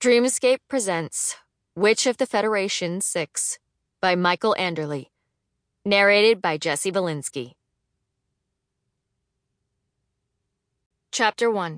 Dreamscape presents Witch of the Federation 6 by Michael Anderle. Narrated by Jesse Valinsky. Chapter 1.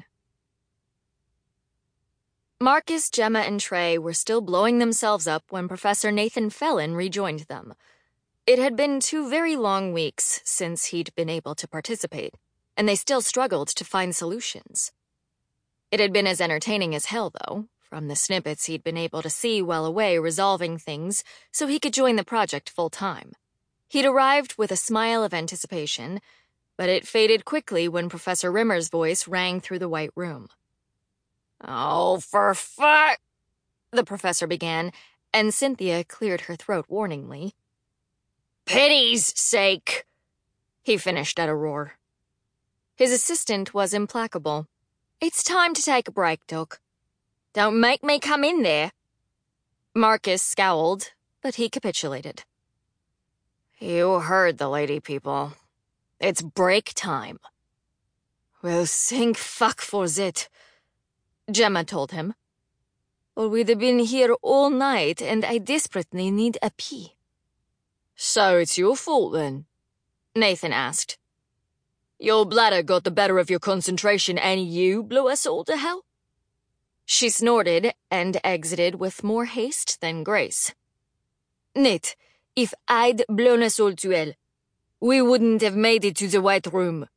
Marcus, Gemma, and Trey were still blowing themselves up when Professor Nathan Fellon rejoined them. It had been 2 very long weeks since he'd been able to participate, and they still struggled to find solutions. It had been as entertaining as hell, though, from the snippets he'd been able to see while away resolving things so he could join the project full-time. He'd arrived with a smile of anticipation, but it faded quickly when Professor Rimmer's voice rang through the White Room. "Oh, for fuck!" the professor began, and Cynthia cleared her throat warningly. "Pity's sake!" he finished at a roar. His assistant was implacable. "It's time to take a break, Doc. Don't make me come in there." Marcus scowled, but he capitulated. "You heard the lady, people. It's break time." "Well, thank fuck for that," Gemma told him. "Or we'd have been here all night, and I desperately need a pee." "So it's your fault, then?" Nathan asked. "Your bladder got the better of your concentration, and you blew us all to hell?" She snorted and exited with more haste than grace. "Nate, if I'd blown us all to hell, we wouldn't have made it to the White Room."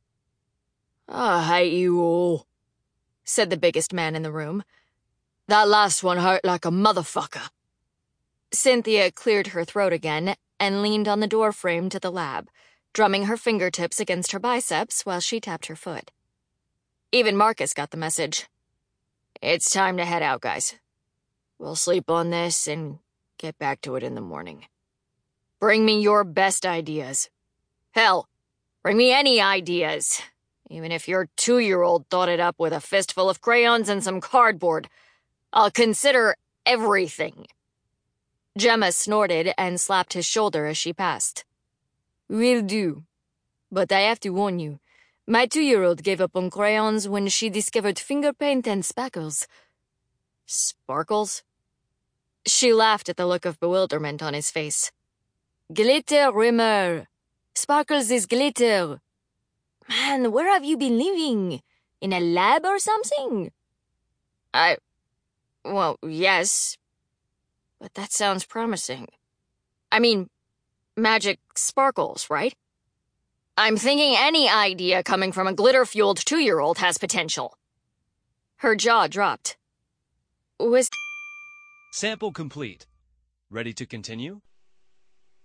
"I hate you all," said the biggest man in the room. "That last one hurt like a motherfucker." Cynthia cleared her throat again and leaned on the doorframe to the lab, drumming her fingertips against her biceps while she tapped her foot. Even Marcus got the message. "It's time to head out, guys. We'll sleep on this and get back to it in the morning. Bring me your best ideas. Hell, bring me any ideas. Even if your 2-year-old thought it up with a fistful of crayons and some cardboard, I'll consider everything." Gemma snorted and slapped his shoulder as she passed. "Will do. But I have to warn you, my 2-year-old gave up on crayons when she discovered finger paint and sparkles." "Sparkles?" She laughed at the look of bewilderment on his face. "Glitter, Rimmer. Sparkles is glitter. Man, where have you been living? In a lab or something?" Well, yes. But that sounds promising. I mean, magic sparkles, right? I'm thinking any idea coming from a glitter-fueled 2-year-old has potential." Her jaw dropped. Sample complete. Ready to continue?